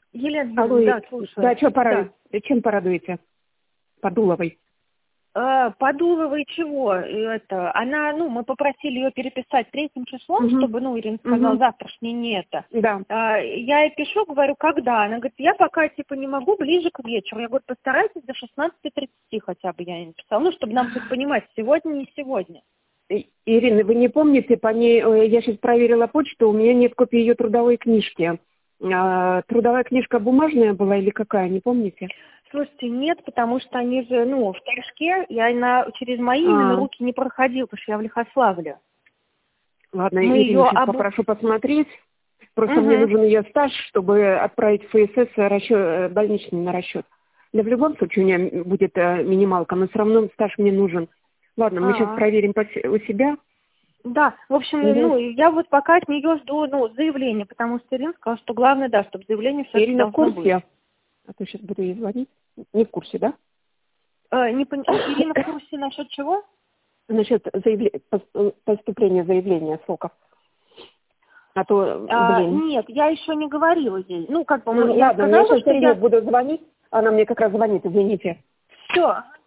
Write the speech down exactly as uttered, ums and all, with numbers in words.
Елена, Алло, да, слушаю. да, что пора, Да. чем порадуете? Подуловой. Э, Подуловой чего? Это, она, ну, мы попросили ее переписать третьим числом, Угу. чтобы, ну, Ирина сказала, Угу. завтрашний не это. Да. А, я ей пишу, говорю, когда? Она говорит, я пока, типа, не могу, ближе к вечеру. Я говорю, постарайтесь до шестнадцати тридцати хотя бы, я ей написала. Ну, чтобы нам хоть понимать, сегодня, не сегодня. И- Ирина, вы не помните, по ней, э, я сейчас проверила почту, у меня нет копии ее трудовой книжки. А, трудовая книжка бумажная была или какая, не помните? Слушайте, нет, потому что они же, ну, в Торжке, я на, через мои именно А, руки не проходил, потому что я в Лихославле. ладно, Мы Ирина, ее сейчас об... попрошу посмотреть. Просто мне Угу. нужен ее стаж, чтобы отправить в ФСС расчет, э, больничный на расчет. Да в любом случае у меня будет э, минималка, но все равно стаж мне нужен. Ладно, мы сейчас А, проверим по се- у себя. да, в общем, Угу. ну, я вот пока от нее жду, ну, заявление, потому что Ирина сказала, что главное, да, чтобы заявление все-таки Ирина в должно быть. курсе? А то сейчас буду ей звонить. Не в курсе, да? Э, не пон... Ирина в курсе насчет чего? Насчет заявле- пос- поступления заявления сроков. А то, А, блин. нет, я еще не говорила ей. Ну, как бы, Ну, мы- я ладно, я сказала, сейчас что Ирине я... буду звонить. Она мне как раз звонит, извините. Все,